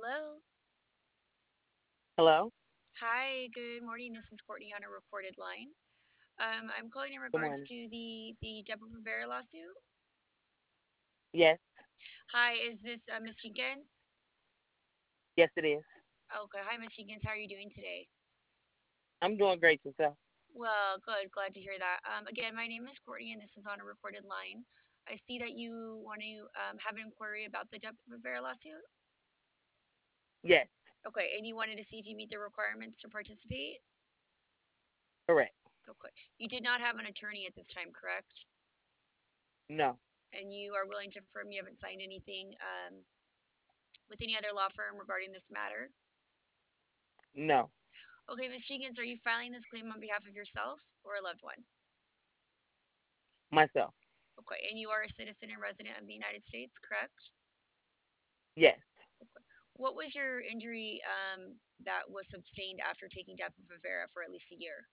Hello. Hello. Hi, good morning. This is Courtney on a recorded line. I'm calling in Good regards morning. to the Deborah Rivera lawsuit. Yes. Hi, is this Miss Jenkins? Yes, it is. Okay, hi, Miss Jenkins. How are you doing today? I'm doing great yourself. Well, good. Glad to hear that. Again, my name is Courtney, and this is on a recorded line. I see that you want to have an inquiry about the Deborah Rivera lawsuit. Yes. Okay, and you wanted to see if you meet the requirements to participate. Correct. Okay, you did not have an attorney at this time, correct? No. And you are willing to affirm you haven't signed anything with any other law firm regarding this matter. No. Okay, Ms. Jenkins, are you filing this claim on behalf of yourself or a loved one? Myself. Okay, and you are a citizen and resident of the United States, correct? Yes. Okay. What was your injury that was sustained after taking Depo-Provera for at least a year?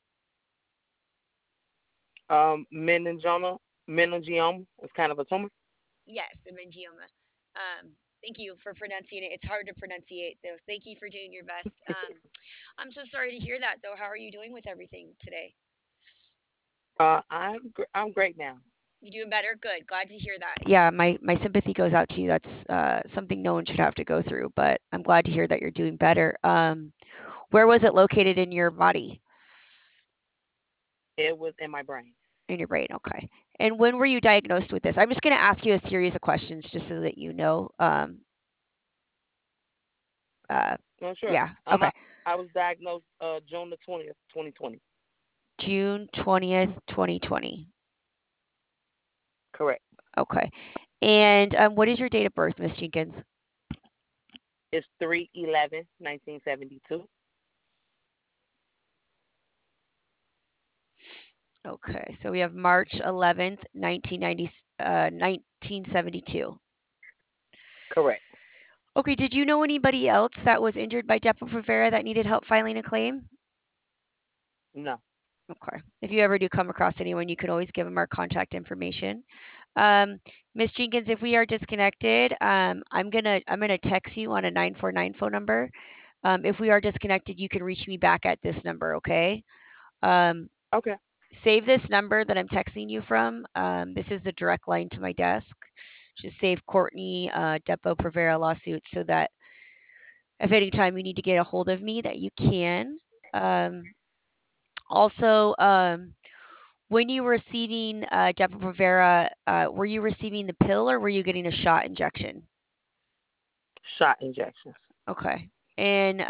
Meningioma is kind of a tumor. Yes, a meningioma. Thank you for pronouncing it. It's hard to pronunciate, though. Thank you for doing your best. I'm so sorry to hear that, though. How are you doing with everything today? I'm great now. You doing better? Good. Glad to hear that. Yeah, my sympathy goes out to you. That's something no one should have to go through, but I'm glad to hear that you're doing better. Where was it located in your body? It was in my brain. In your brain. Okay. And when were you diagnosed with this? I'm just going to ask you a series of questions just so that you know. Uh, No, sure. yeah. Okay. I was diagnosed June 20, 2020. June 20th, 2020. Correct. Okay. And what is your date of birth, Miss Jenkins? It's 3/11/1972. Okay. So we have March 11th, 1972. Correct. Okay, did you know anybody else that was injured by Depo-Provera that needed help filing a claim? No. Okay. If you ever do come across anyone, you can always give them our contact information. Um, Miss Jenkins, if we are disconnected, I'm gonna text you on a 949 phone number. If we are disconnected, you can reach me back at this number. Okay. Um, Okay. Save this number that I'm texting you from. This is the direct line to my desk. Just save Courtney Depo-Provera lawsuit so that if any time you need to get a hold of me, that you can. Um, Also, when you were receiving Depo-Provera, were you receiving the pill or were you getting a shot injection? Shot injections. Okay. And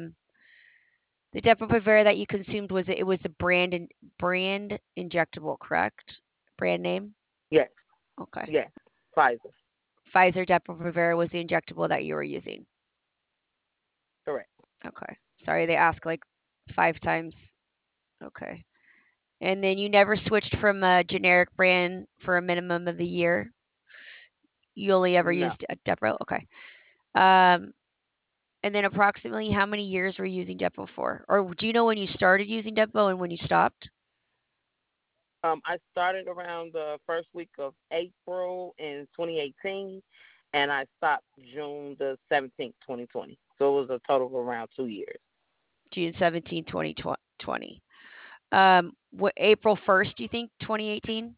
the Depo-Provera that you consumed it was the brand injectable, correct? Brand name? Yes. Okay. Yes. Pfizer. Pfizer Depo-Provera was the injectable that you were using. Correct. Okay. Sorry, they ask like 5 times. Okay. And then you never switched from a generic brand for a minimum of a year. You only ever No. used a Depot. Okay. Um, and then approximately how many years were you using Depot for? Or do you know when you started using Depot and when you stopped? I started around the first week of April in 2018, and I stopped June 17th, 2020. So it was a total of around 2 years. June 17, 2020. What April 1st, do you think 2018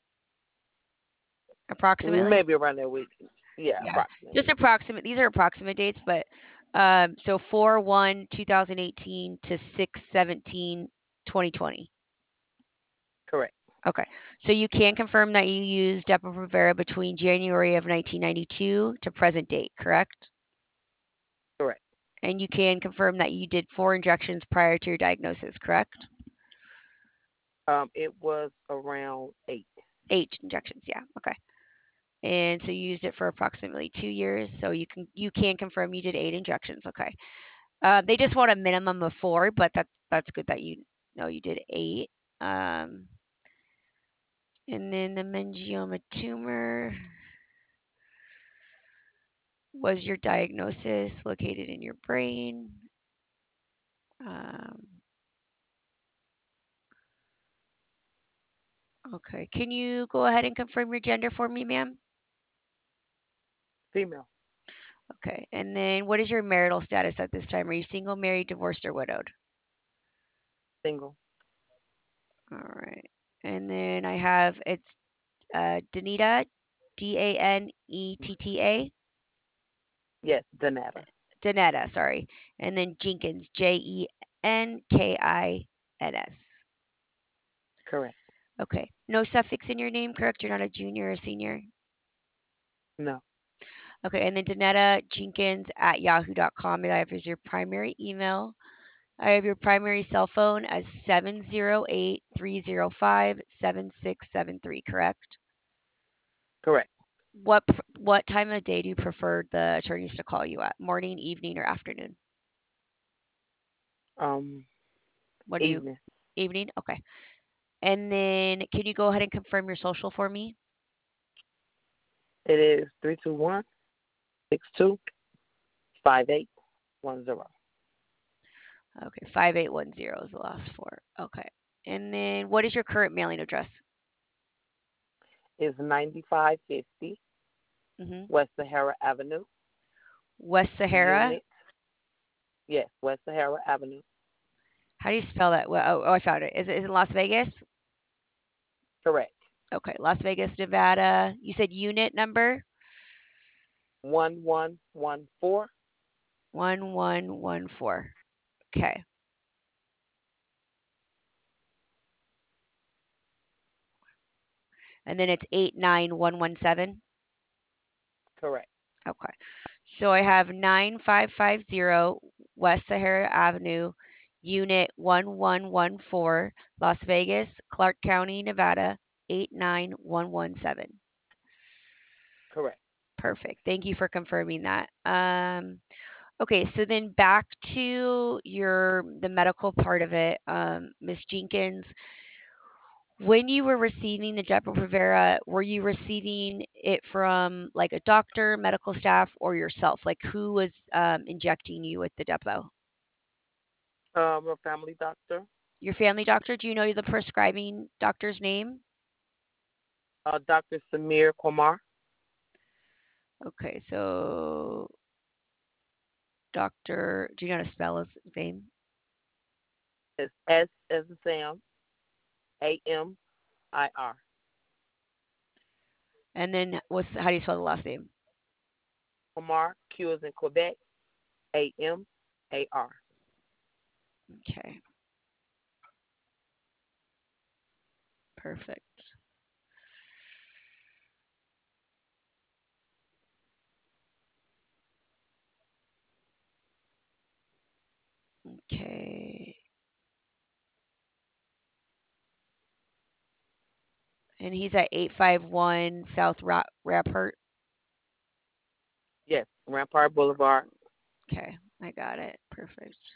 approximately? Maybe around that week. Yeah, Yeah. Just approximately. approximate. These are approximate dates, but so 4/1/2018 to 6/17/2020. Correct. Okay. So you can confirm that you used Depo-Provera between January of 1992 to present date, correct? Correct. And you can confirm that you did 4 injections prior to your diagnosis, correct? It was around 8. 8 injections, yeah. Okay. And so you used it for approximately 2 years. So you can confirm you did 8 injections. Okay. They just want a minimum of 4, but that's good that you know you did 8. Um, and then the meningioma tumor was your diagnosis located in your brain. Um, okay. Can you go ahead and confirm your gender for me, ma'am? Female. Okay. And then what is your marital status at this time? Are you single, married, divorced, or widowed? Single. All right. And then I have it's Danita, Danetta, Yes, Donata. Danetta, sorry. And then Jenkins, Jenkins. Correct. Okay. No suffix in your name, correct? You're not a junior or senior? No. Okay. And then Danetta Jenkins at yahoo.com. And I have as your primary email. I have your primary cell phone as 708-305-7673, correct? Correct. What time of day do you prefer the attorneys to call you at? Morning, evening, or afternoon? Um, What do you Evening. evening? Okay. And then can you go ahead and confirm your social for me? It is 321-625810. Okay, 5810 is the last four. Okay. And then what is your current mailing address? Is 9550 Hmm. West Sahara Avenue, West Sahara. Unit. Yes, West Sahara Avenue. How do you spell that? Well, I found it. Is it Las Vegas? Correct. Okay, Las Vegas, Nevada. You said unit number 1114. 1114. Okay. And then it's 89117. Correct. Okay. So I have 9550 West Sahara Avenue, Unit 1114, Las Vegas, Clark County, Nevada, 89117. Correct. Perfect. Thank you for confirming that. Okay, so then back to the medical part of it, Miss Jenkins. When you were receiving the Depo-Provera, were you receiving it from like a doctor, medical staff, or yourself? Like who was injecting you with the Depo? A family doctor, Your family doctor? Do you know the prescribing doctor's name? Dr. Samir Kumar. Okay, so doctor, do you know how to spell his name? It's S as in Sam, AMIR. And then how do you spell the last name? Kumar, Q as in Quebec, AMAR. Okay, perfect. Okay. And he's at 851 South Rappert. Yes, Rampart Boulevard. Okay, I got it. Perfect.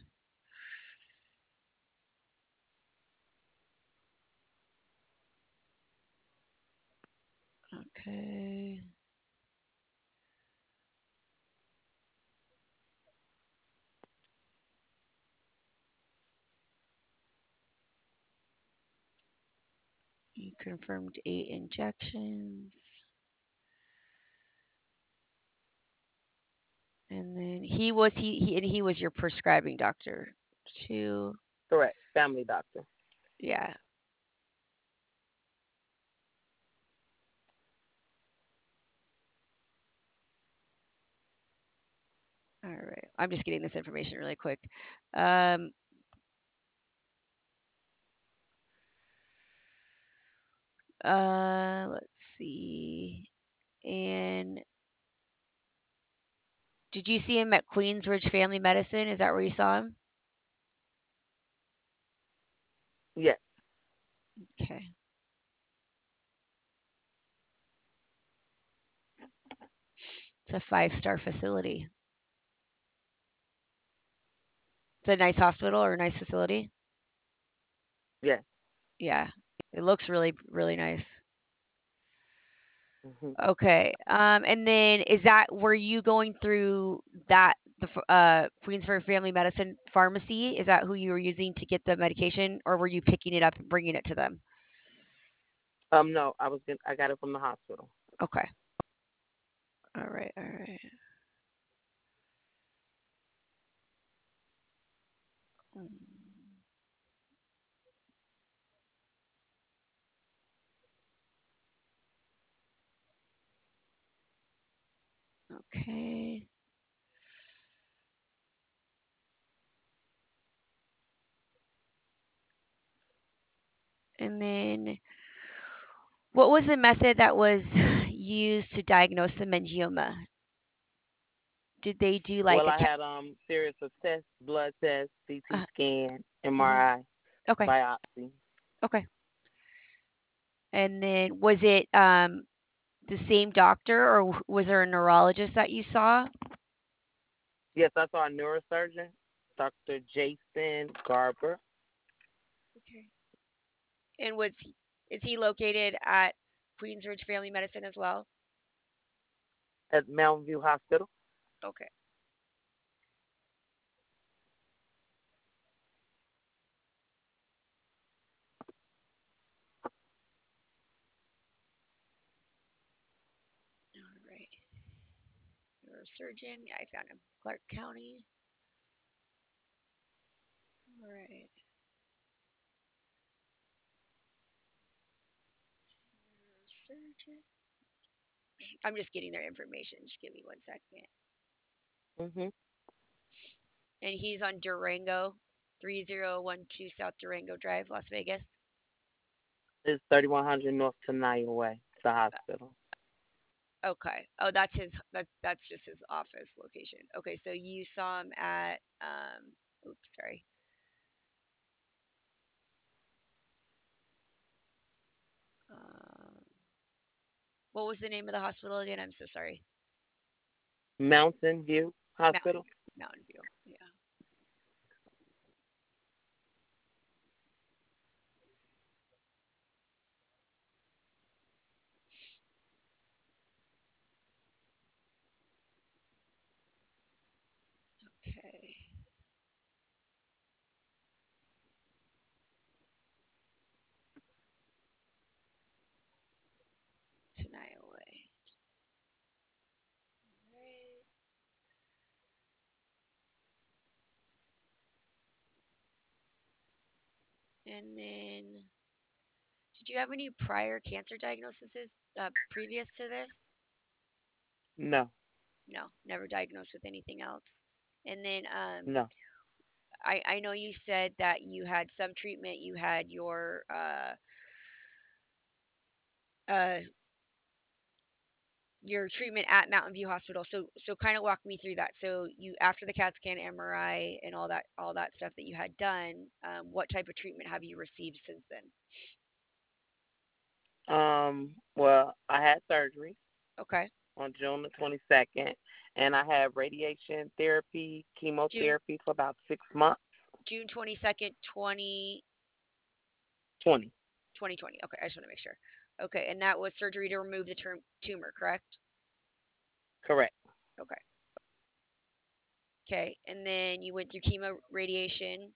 Okay. You confirmed 8 injections. And then he was your prescribing doctor too. Correct. Family doctor. Yeah. All right. I'm just getting this information really quick. Um, let's see. And did you see him at Queensbridge Family Medicine? Is that where you saw him? Yes. Okay. It's a 5-star facility. It's a nice hospital or a nice facility. Yes. Yeah. It looks really, really nice. Hmm. Okay. And then were you going through Queensborough Family Medicine Pharmacy? Is that who you were using to get the medication, or were you picking it up and bringing it to them? No, I got it from the hospital. Okay. All right. All right. Mm, okay. And then what was the method that was used to diagnose the meningioma? Did they do like Well, a I had series of tests, blood tests, CT uh, scan, mhm. MRI, Okay. biopsy. Okay. And then was it the same doctor or was there a neurologist that you saw? Yes, I saw a neurosurgeon, Dr. Jason Garber, Okay. And is he located at Queensridge Family Medicine as well? at Mountain View Hospital. Okay. All right. Neurosurgeon. Yeah, I found him. Clark County. All right. Neurosurgeon. I'm just getting their information. Just give me 1 second. Mhm. And he's on Durango, 3012 South Durango Drive, Las Vegas. It's 3100 North Tenaya Way, the hospital. Okay. Oh, that's just his office location. Okay, so you saw him at oops, sorry. Um, what was the name of the hospital again? I'm so sorry. Mountain View Mountain Hospital. Mountain View. Yeah. Okay. Tenaya Way. Right. And then, did you have any prior cancer diagnoses previous to this? No, No, never diagnosed with anything else. And then, no. I know you said that you had some treatment. You had uh, your treatment at Mountain View Hospital. So kind of walk me through that. So you after the CAT scan, MRI, and all that stuff that you had done, what type of treatment have you received since then? Well, I had surgery Okay, on June the 22nd, and I had radiation therapy, June chemotherapy for about 6 months. June 22nd, 20 20. 2020. Okay, I just want to make sure. Okay, and that was surgery to remove the tumor, correct? Correct. Okay. Okay, and then you went through chemo radiation.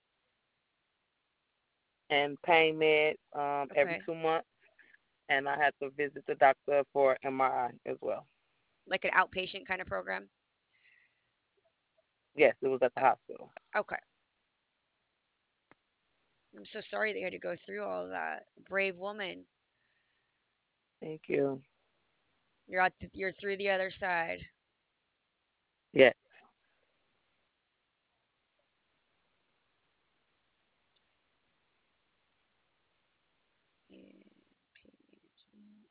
And pain med every Okay, 2 months, and I had to visit the doctor for MRI as well. like an outpatient kind of program. Yes, it was at the hospital. Okay. I'm so sorry that you had to go through all of that. Brave woman. Thank you. You're through the other side. Yes. And pain management.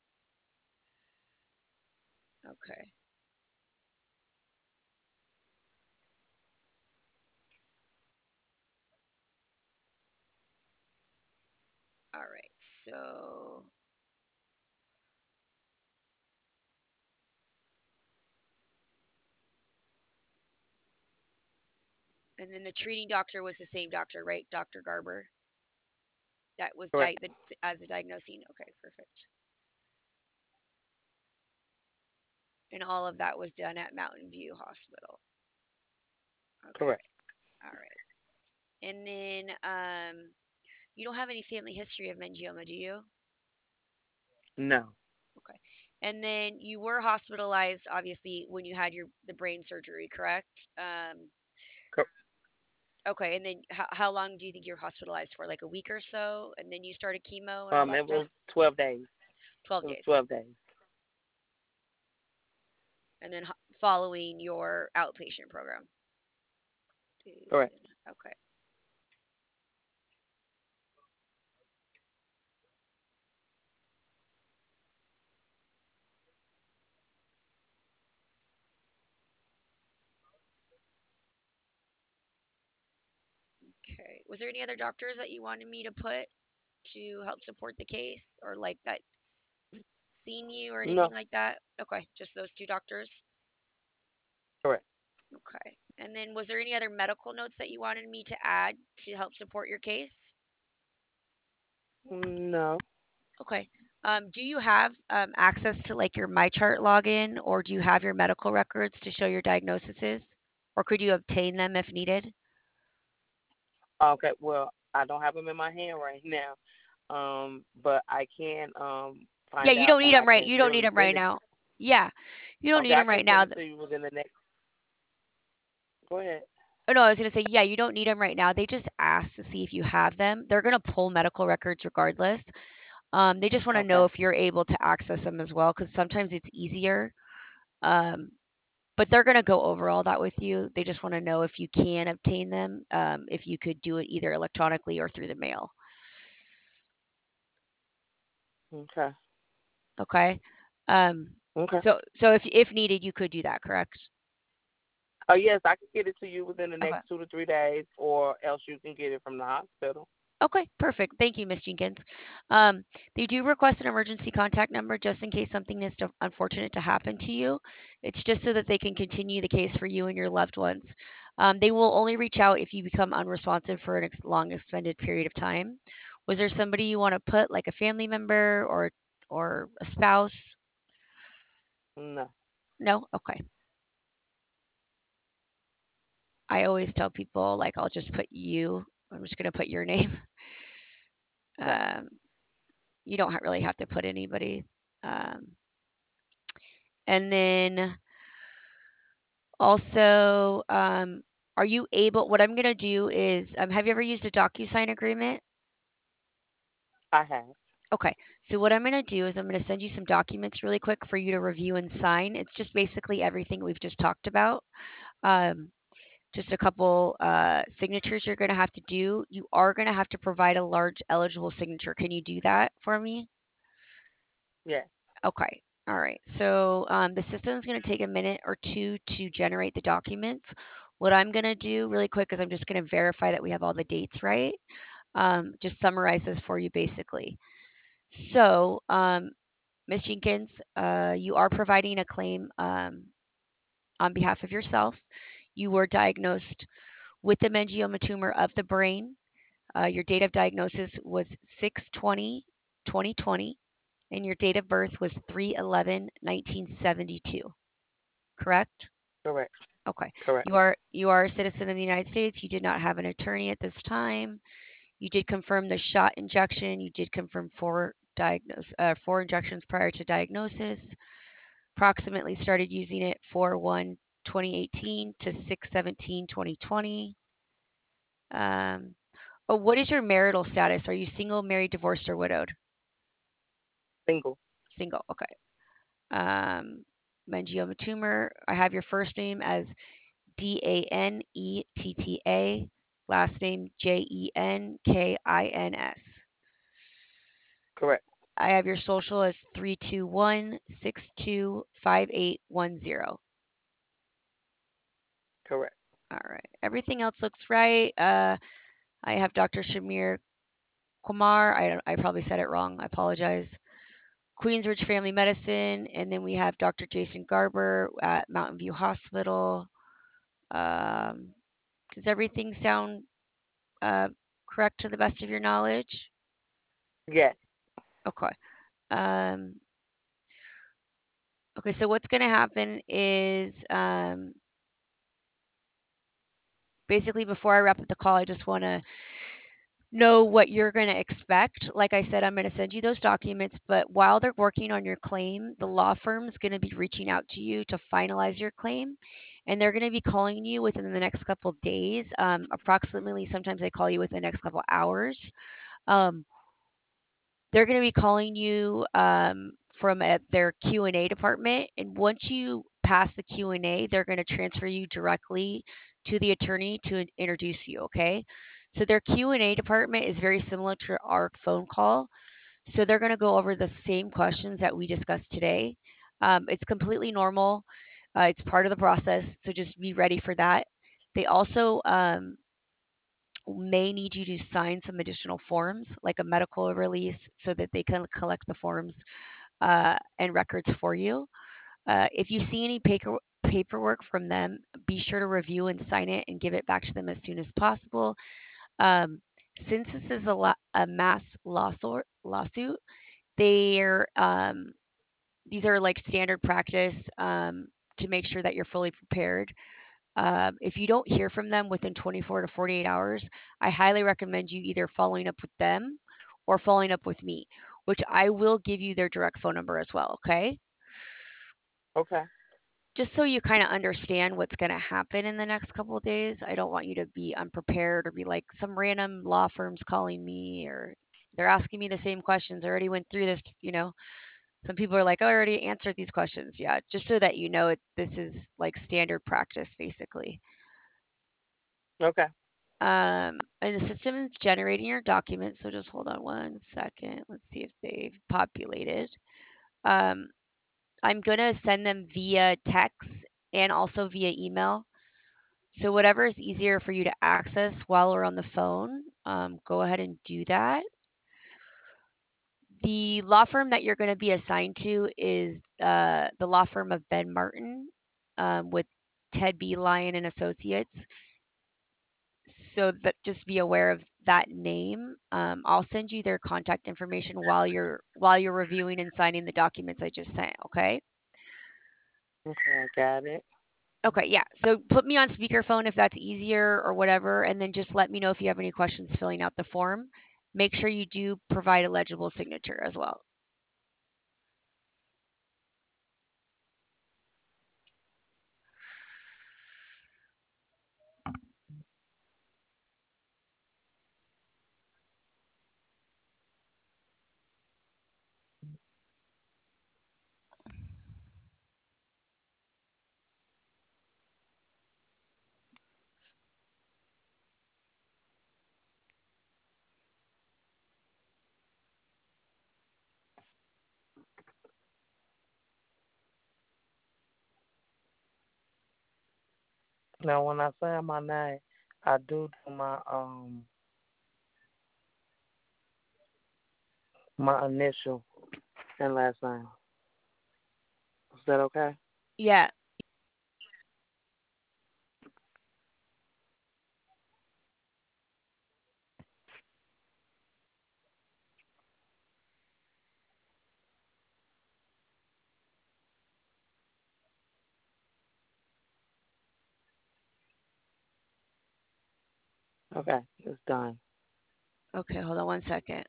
Okay. All right. So, and then the treating doctor was the same doctor, right? Dr. Garber. That was Correct. as a diagnosing. Okay, perfect. And all of that was done at Mountain View Hospital. Okay. Correct. All right. And then you don't have any family history of meningioma, do you? No. Okay. And then you were hospitalized, obviously, when you had the brain surgery, correct? Cor- Okay, and then how long do you think you're hospitalized for? Like a week or so, and then you started chemo and all that It stuff? was 12 days. 12 It was days. 12 days. And then following your outpatient program. Correct. Okay. Okay. Was there any other doctors that you wanted me to put to help support the case or like that seen you or anything No. like that? Okay, just those two doctors. Correct. Okay. And then was there any other medical notes that you wanted me to add to help support your case? No. Okay. Do you have access to like your MyChart login or do you have your medical records to show your diagnoses? Or could you obtain them if needed? Okay. Well, I don't have them in my hand right now. But I can Yeah, find you out don't need and I them right. can You don't need them send right it. now. Yeah, you don't Okay, need I them can right send now. it to you within the next. Go ahead. Oh no, I was gonna say yeah, you don't need them right now. They just ask to see if you have them. They're gonna pull medical records regardless. They just want to know Okay. if you're able to access them as well, because sometimes it's easier. Um, but they're gonna go over all that with you. They just want to know if you can obtain them, if you could do it either electronically or through the mail. Okay. Okay. Um, Okay. so if needed, you could do that, correct? Oh yes, I can get it to you within the Okay. next 2 to 3 days, or else you can get it from the hospital. Okay, perfect. Thank you, Miss Jenkins. Um, they do request an emergency contact number just in case something is unfortunate to happen to you. It's just so that they can continue the case for you and your loved ones. They will only reach out if you become unresponsive for an long, extended period of time. Was there somebody you want to put, like a family member or a spouse? No. No. Okay. I always tell people like I'll just put you. I'm just gonna put your name. Okay. Um, you don't really have to put anybody. Um, And then also, are you able? What I'm gonna do is, have you ever used a DocuSign agreement? I have. Okay. So what I'm gonna do is I'm gonna send you some documents really quick for you to review and sign. It's just basically everything we've just talked about. Um, just a couple signatures you're gonna have to do. You are gonna have to provide a large eligible signature. Can you do that for me? Yes. Okay. All right. So the system is going to take a minute or two to generate the documents. What I'm going to do really quick is I'm just going to verify that we have all the dates right. Just summarize this for you basically. So, Ms. Jenkins, you are providing a claim on behalf of yourself. You were diagnosed with the meningioma tumor of the brain. Your date of diagnosis was 6/20/2020, and your date of birth was 3/11/1972. Correct? Correct. Okay. Correct. You are a citizen of the United States. You did not have an attorney at this time. You did confirm the shot injection. You did confirm four injections prior to diagnosis. Approximately started using it 4/1/2018 to 6/17/2020. Um, oh, what is your marital status? Are you single, married, divorced, or widowed? Single. Single. Okay. Meningioma tumor. I have your first name as Danetta, last name Jenkins. Correct. I have your social as 321625810. Correct. All right. Everything else looks right. I have Dr. Shamir Kumar. I probably said it wrong. I apologize. Queensridge Family Medicine, and then we have Dr. Jason Garber at Mountain View Hospital. Um, does everything sound uh, correct to the best of your knowledge? Yes. Okay. Um, okay, so what's going to happen is basically before I wrap up the call, I just want to know what you're going to expect. Like I said, I'm going to send you those documents, but while they're working on your claim, the law firm is going to be reaching out to you to finalize your claim. and they're going to be calling you within the next couple of days. Approximately, sometimes they call you within the next couple of hours. Um, they're going to be calling you from their Q&A department, and once you pass the Q&A, they're going to transfer you directly to the attorney to introduce you, okay? So their Q&A department is very similar to our phone call. So they're going to go over the same questions that we discussed today. It's completely normal. It's part of the process, so just be ready for that. They also may need you to sign some additional forms, like a medical release, so that they can collect the forms and records for you. If you see any paperwork from them, be sure to review and sign it and give it back to them as soon as possible. Um, since this is a mass lawsuit, they're these are like standard practice to make sure that you're fully prepared. If you don't hear from them within 24 to 48 hours, I highly recommend you either following up with them or following up with me, which I will give you their direct phone number as well, okay? Okay. Just so you kind of understand what's going to happen in the next couple of days. I don't want you to be unprepared or be like some random law firm's calling me or they're asking me the same questions. I already went through this, Some people are like, "Oh, I already answered these questions." Yeah, just so that you know this is like standard practice basically. Okay. And the system is generating your documents, so just hold on one second. Let's see if they've populated. Um, I'm gonna send them via text and also via email. So whatever is easier for you to access while we're on the phone, go ahead and do that. The law firm that you're going to be assigned to is the law firm of Ben Martin with Ted B. Lyon and Associates. So that just be aware of that name. I'll send you their contact information while you're reviewing and signing the documents I just sent. Okay. Okay, I got it. Okay. Yeah. So put me on speakerphone if that's easier or whatever, and then just let me know if you have any questions filling out the form. Make sure you do provide a legible signature as well. Now, when I say my name, I do my initial and last name. Is that okay? Yeah. Okay, it's done. Okay. Hold on one second.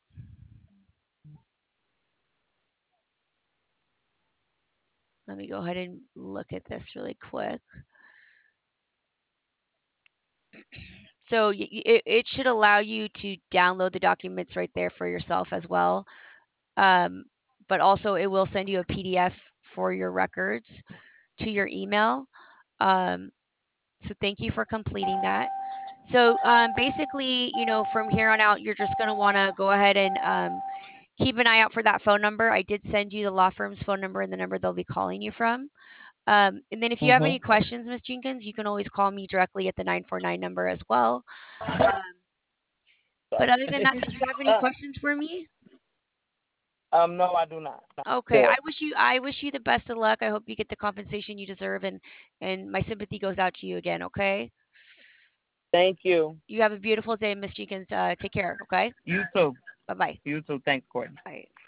Let me go ahead and look at this really quick. So it should allow you to download the documents right there for yourself as well. Um, but also, it will send you a PDF for your records to your email. Um, so thank you for completing that. So basically, from here on out, you're just going to want to go ahead and keep an eye out for that phone number. I did send you the law firm's phone number and the number they'll be calling you from. And then if you have any Mhm. questions, Ms. Jenkins, you can always call me directly at the 949 number as well. Um, but other than that, did you have any questions for me? No, I do not. Okay, Good. I wish you the best of luck. I hope you get the compensation you deserve, and my sympathy goes out to you again. Okay, Thank you. you have a beautiful day, Miss Jenkins. Take care. Okay, You too. bye bye. You too. Thanks, Courtney. Bye.